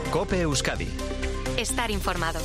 COPE Euskadi. Estar informado.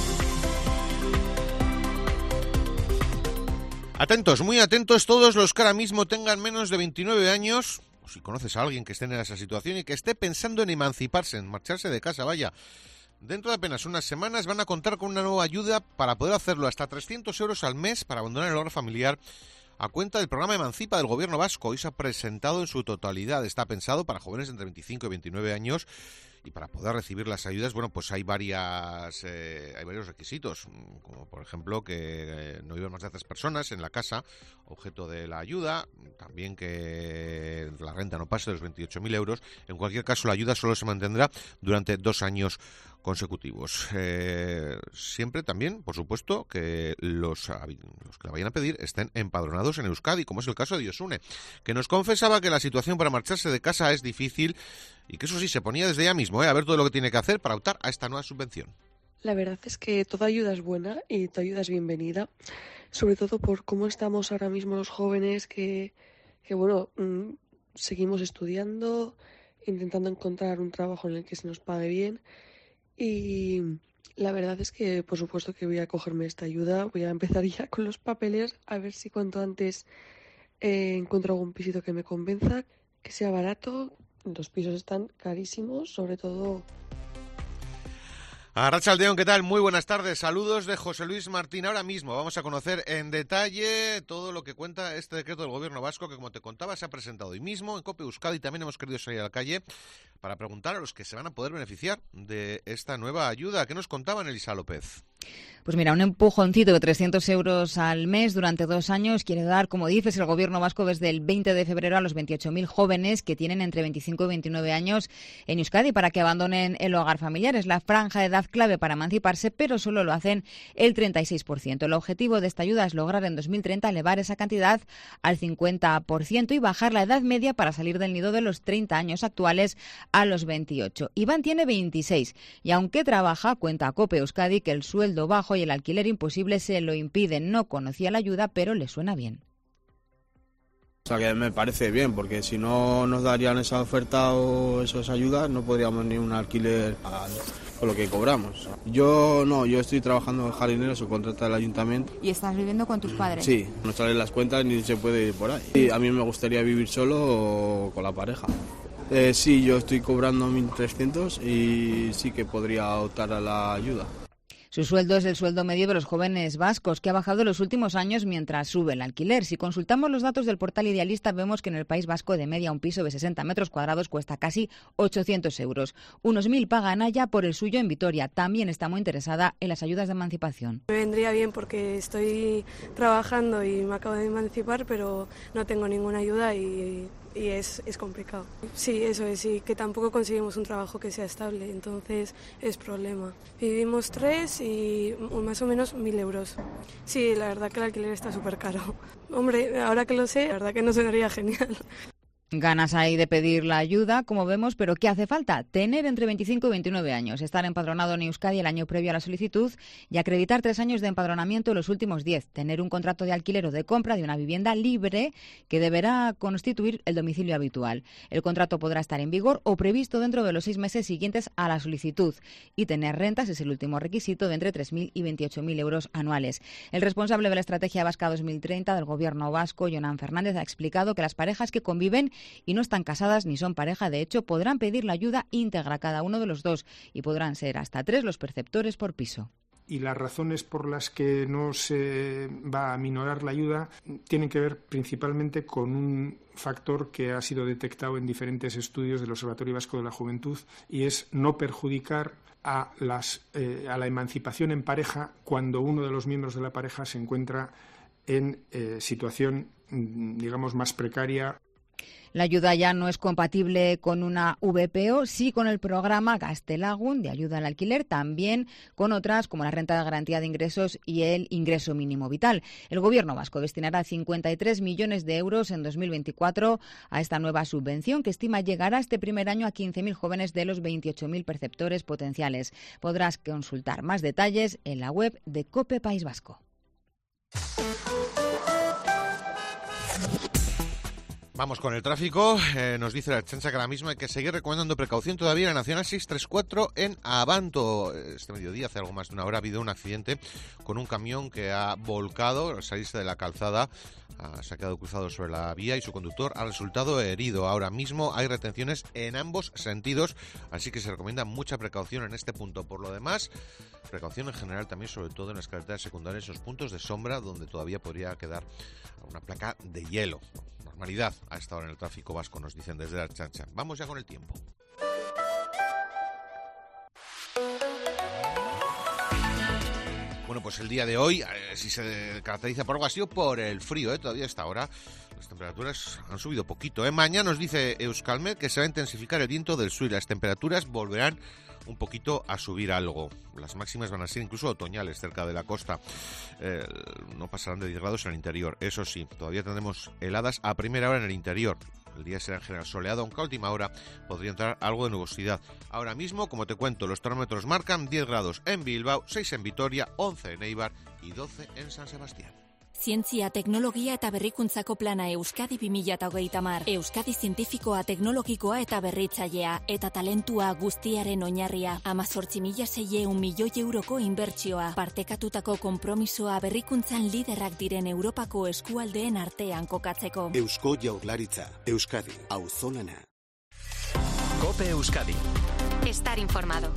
Atentos, muy atentos todos los que ahora mismo tengan menos de 29 años, o si conoces a alguien que esté en esa situación y que esté pensando en emanciparse, en marcharse de casa, vaya. Dentro de apenas unas semanas van a contar con una nueva ayuda para poder hacerlo hasta 300 euros al mes para abandonar el hogar familiar a cuenta del programa Emancipa del Gobierno vasco. Hoy se ha presentado en su totalidad. Está pensado para jóvenes entre 25 y 29 años y para poder recibir las ayudas, bueno, pues hay varios requisitos, como por ejemplo que no vivan más de 3 personas en la casa, objeto de la ayuda, también que la renta no pase de los 28.000 euros. En cualquier caso, la ayuda solo se mantendrá durante 2 años consecutivos. Siempre también, por supuesto, que los que la vayan a pedir estén empadronados en Euskadi, como es el caso de Josune, que nos confesaba que la situación para marcharse de casa es difícil y que eso sí, se ponía desde ya mismo a ver todo lo que tiene que hacer para optar a esta nueva subvención. La verdad es que toda ayuda es buena y toda ayuda es bienvenida, sobre todo por cómo estamos ahora mismo los jóvenes que seguimos estudiando, intentando encontrar un trabajo en el que se nos pague bien. Y la verdad es que, por supuesto, que voy a cogerme esta ayuda. Voy a empezar ya con los papeles, a ver si cuanto antes encuentro algún pisito que me convenza, que sea barato. Los pisos están carísimos, sobre todo. Arratsaldeon, ¿qué tal? Muy buenas tardes. Saludos de José Luis Martín. Ahora mismo vamos a conocer en detalle todo lo que cuenta este decreto del Gobierno vasco, que, como te contaba, se ha presentado hoy mismo en COPE Euskadi. También hemos querido salir a la calle para preguntar a los que se van a poder beneficiar de esta nueva ayuda. ¿Qué nos contaban, Elisa López? Pues mira, un empujoncito de 300 euros al mes durante 2 años quiere dar, como dices, el Gobierno vasco desde el 20 de febrero a los 28.000 jóvenes que tienen entre 25 y 29 años en Euskadi para que abandonen el hogar familiar. Es la franja de edad clave para emanciparse, pero solo lo hacen el 36%. El objetivo de esta ayuda es lograr en 2030 elevar esa cantidad al 50% y bajar la edad media para salir del nido de los 30 años actuales a los 28. Iván tiene 26 y aunque trabaja, cuenta a COPE Euskadi que el sueldo bajo y el alquiler imposible se lo impiden. No conocía la ayuda, pero le suena bien. O sea, que me parece bien, porque si no nos darían esa oferta o esas ayudas, no podríamos ni un alquiler con lo que cobramos. Yo estoy trabajando en jardinero, subcontrata del ayuntamiento. ¿Y estás viviendo con tus padres? Sí, no salen las cuentas ni se puede ir por ahí. Y a mí me gustaría vivir solo o con la pareja. Sí, yo estoy cobrando 1.300 y sí que podría optar a la ayuda. Su sueldo es el sueldo medio de los jóvenes vascos, que ha bajado en los últimos años mientras sube el alquiler. Si consultamos los datos del portal Idealista, vemos que en el País Vasco de media un piso de 60 metros cuadrados cuesta casi 800 euros. Unos 1.000 paga Anaya por el suyo en Vitoria. También está muy interesada en las ayudas de emancipación. Me vendría bien porque estoy trabajando y me acabo de emancipar, pero no tengo ninguna ayuda y es complicado. Sí, eso es, sí, que tampoco conseguimos un trabajo que sea estable, entonces es problema. Vivimos 3 y más o menos 1.000 euros. Sí, la verdad que el alquiler está súper caro. Hombre, ahora que lo sé, la verdad que no sonaría genial. Ganas hay de pedir la ayuda, como vemos, pero ¿qué hace falta? Tener entre 25 y 29 años, estar empadronado en Euskadi el año previo a la solicitud y acreditar 3 años de empadronamiento en los últimos 10. Tener un contrato de alquiler o de compra de una vivienda libre que deberá constituir el domicilio habitual. El contrato podrá estar en vigor o previsto dentro de los 6 meses siguientes a la solicitud. Y tener rentas es el último requisito de entre 3.000 y 28.000 euros anuales. El responsable de la Estrategia Vasca 2030 del Gobierno vasco, Jonan Fernández, ha explicado que las parejas que conviven y no están casadas ni son pareja, de hecho, podrán pedir la ayuda íntegra cada uno de los dos y podrán ser hasta 3 los perceptores por piso. Y las razones por las que no se va a minorar la ayuda tienen que ver principalmente con un factor que ha sido detectado en diferentes estudios del Observatorio Vasco de la Juventud y es no perjudicar a la emancipación en pareja cuando uno de los miembros de la pareja se encuentra en situación, digamos, más precaria. La ayuda ya no es compatible con una VPO, sí con el programa Gaztelagun de ayuda al alquiler, también con otras como la renta de garantía de ingresos y el ingreso mínimo vital. El Gobierno vasco destinará 53 millones de euros en 2024 a esta nueva subvención que estima llegará este primer año a 15.000 jóvenes de los 28.000 perceptores potenciales. Podrás consultar más detalles en la web de COPE País Vasco. Vamos con el tráfico. Nos dice la Ertzaintza que ahora mismo hay que seguir recomendando precaución todavía en la Nacional 634 en Abanto. Este mediodía, hace algo más de una hora, ha habido un accidente con un camión que ha volcado al salirse de la calzada. Se ha quedado cruzado sobre la vía y su conductor ha resultado herido. Ahora mismo hay retenciones en ambos sentidos, así que se recomienda mucha precaución en este punto. Por lo demás, precaución en general también, sobre todo en las carreteras secundarias, los puntos de sombra donde todavía podría quedar una placa de hielo. Normalidad a esta hora en el tráfico vasco, nos dicen desde la Ertzaintza. Vamos ya con el tiempo. Bueno, pues el día de hoy, si se caracteriza por algo, ha sido por el frío, todavía a esta hora. Las temperaturas han subido poquito, Mañana nos dice Euskalmet que se va a intensificar el viento del sur y las temperaturas volverán un poquito a subir algo. Las máximas van a ser incluso otoñales cerca de la costa. No pasarán de 10 grados en el interior. Eso sí, todavía tendremos heladas a primera hora en el interior. El día será en general soleado, aunque a última hora podría entrar algo de nubosidad. Ahora mismo, como te cuento, los termómetros marcan 10 grados en Bilbao, 6 en Vitoria, 11 en Eibar y 12 en San Sebastián. Zientzia, teknologia eta berrikuntzako plana Euskadi 2030. Euskadi zientifikoa, teknologikoa eta berritzailea, eta talentua guztiaren oinarria. 18.600 milioi euroko inbertsioa. Partekatutako konpromisoa berrikuntzan liderrak diren Europako eskualdeen artean kokatzeko. Eusko Jaurlaritza, Euskadi, auzolana. COPE Euskadi. Estar informado.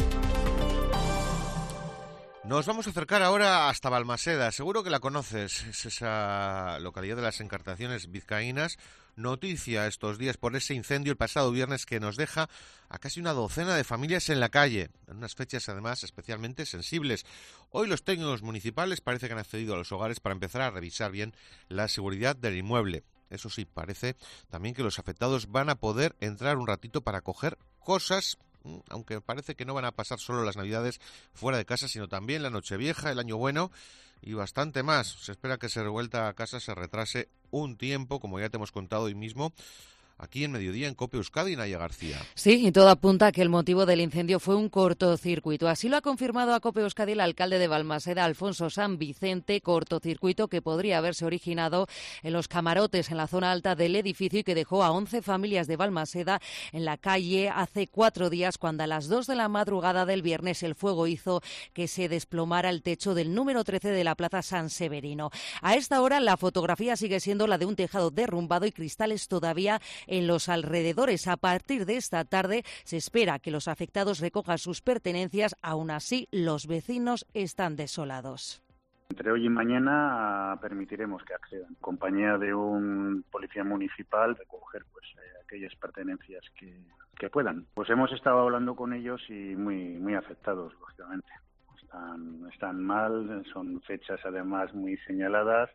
Nos vamos a acercar ahora hasta Balmaseda. Seguro que la conoces. Es esa localidad de las Encartaciones vizcaínas. Noticia estos días por ese incendio el pasado viernes que nos deja a casi una docena de familias en la calle, en unas fechas además especialmente sensibles. Hoy los técnicos municipales parece que han accedido a los hogares para empezar a revisar bien la seguridad del inmueble. Eso sí, parece también que los afectados van a poder entrar un ratito para coger cosas, aunque parece que no van a pasar solo las Navidades fuera de casa, sino también la Nochevieja, el Año Bueno y bastante más. Se espera que esa vuelta a casa se retrase un tiempo, como ya te hemos contado hoy mismo, aquí en Mediodía, en COPE Euskadi, Naya García. Sí, y todo apunta a que el motivo del incendio fue un cortocircuito. Así lo ha confirmado a COPE Euskadi el alcalde de Balmaseda, Alfonso San Vicente, cortocircuito que podría haberse originado en los camarotes en la zona alta del edificio y que dejó a 11 familias de Balmaseda en la calle hace 4 días, cuando a las 2 de la madrugada del viernes el fuego hizo que se desplomara el techo del número 13 de la Plaza San Severino. A esta hora la fotografía sigue siendo la de un tejado derrumbado y cristales todavía en los alrededores. A partir de esta tarde se espera que los afectados recojan sus pertenencias. Aún así, los vecinos están desolados. Entre hoy y mañana permitiremos que accedan, en compañía de un policía municipal, recoger aquellas pertenencias que puedan. Pues hemos estado hablando con ellos y muy afectados, lógicamente. Están mal, son fechas además muy señaladas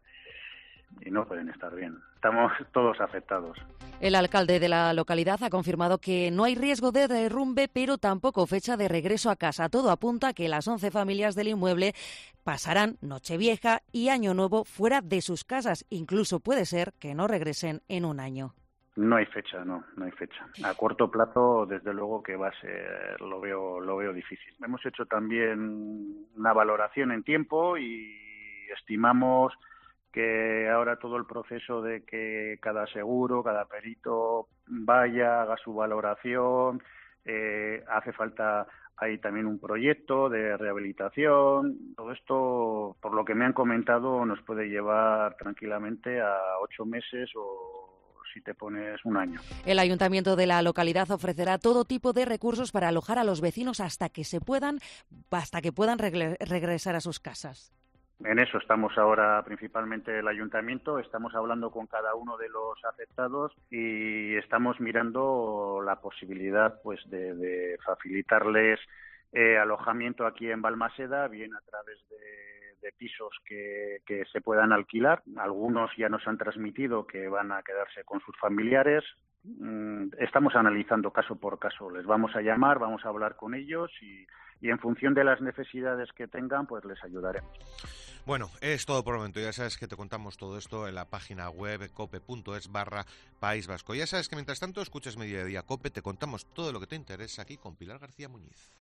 y no pueden estar bien. Estamos todos afectados. El alcalde de la localidad ha confirmado que no hay riesgo de derrumbe, pero tampoco fecha de regreso a casa. Todo apunta a que las 11 familias del inmueble pasarán Nochevieja y Año Nuevo fuera de sus casas. Incluso puede ser que no regresen en un año. No hay fecha, no hay fecha. A corto plazo, desde luego que va a ser, lo veo difícil. Hemos hecho también una valoración en tiempo y estimamos que ahora todo el proceso de que cada seguro, cada perito vaya, haga su valoración, hace falta ahí también un proyecto de rehabilitación. Todo esto, por lo que me han comentado, nos puede llevar tranquilamente a 8 meses o si te pones un año. El ayuntamiento de la localidad ofrecerá todo tipo de recursos para alojar a los vecinos hasta que puedan regresar a sus casas. En eso estamos ahora, principalmente el ayuntamiento, estamos hablando con cada uno de los afectados y estamos mirando la posibilidad de facilitarles alojamiento aquí en Balmaseda, bien a través de pisos que se puedan alquilar. Algunos ya nos han transmitido que van a quedarse con sus familiares. Estamos analizando caso por caso. Les vamos a llamar, vamos a hablar con ellos y en función de las necesidades que tengan, pues les ayudaremos. Bueno, es todo por el momento. Ya sabes que te contamos todo esto en la página web cope.es/País Vasco. Ya sabes que mientras tanto escuchas Mediodía Cope, te contamos todo lo que te interesa aquí con Pilar García Muñiz.